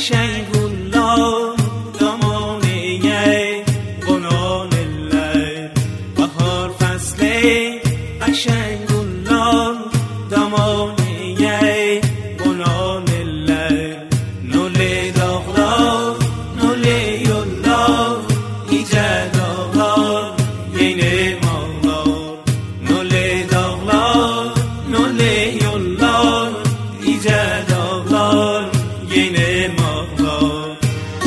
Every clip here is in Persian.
قشنگولان دامانه قنان الليل بهار فصل قشنگولان دامانه قنان الليل نوله داغدار نوله یالله ایجاد داغدار یینه مالار نوله داغدار نوله یالله ایجاد داغدار یینه مالار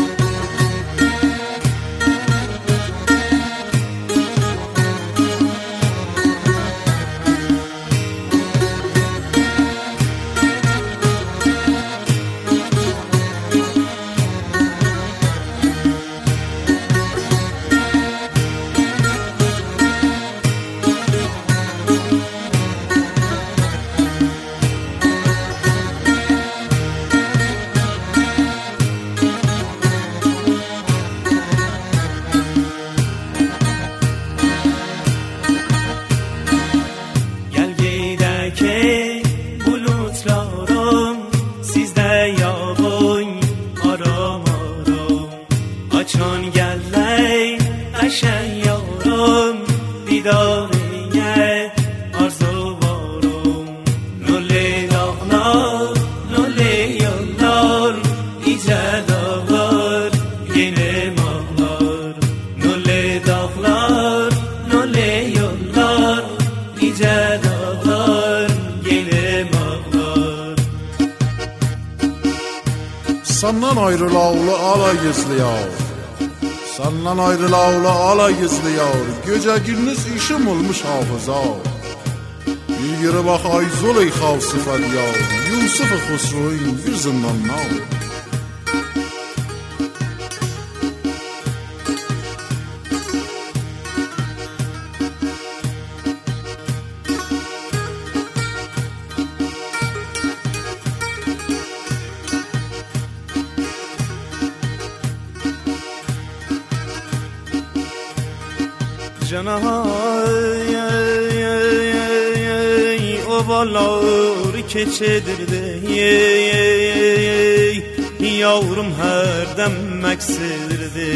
که بلوطlarım sizde yağın aram aram açan geley aşen yarım didariye arzu varım nole dağlar nole yollar ice dağlar yine mağlar nole dağlar nole yollar ice dağlar Senden ayrılağlı ala gizliyar Senden ayrılağlı ala gizliyar Gece gündüz işim olmuş hafıza Bir yere bak ayzol-ey xav sıfat yar Yusuf-ı Xusru'yun bir zindandan Canay ovalar keçedirdi yavrum her dem məksirdi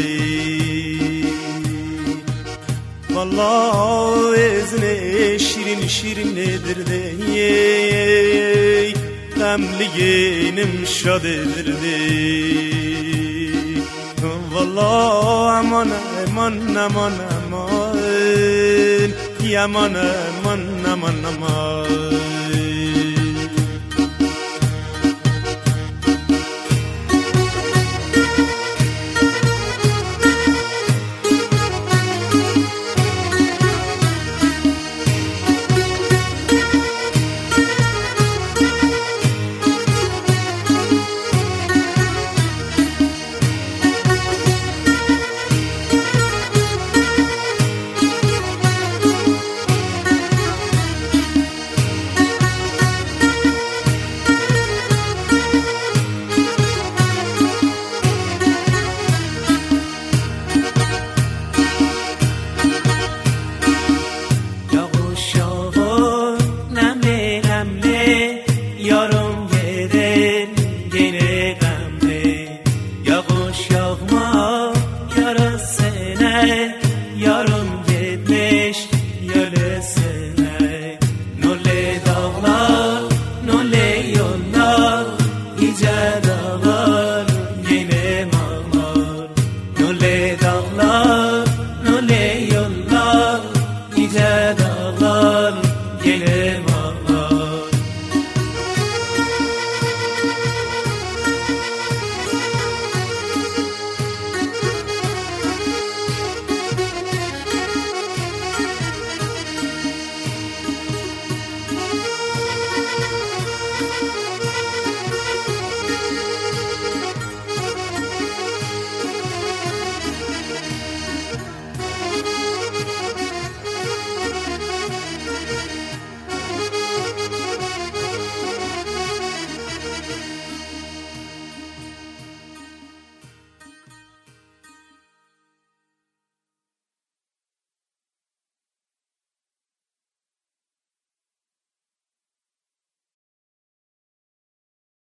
vallahi ezine şirin şirin edirdi demliğinim şad edirdi vallahi aman aman aman aman yaman aman aman aman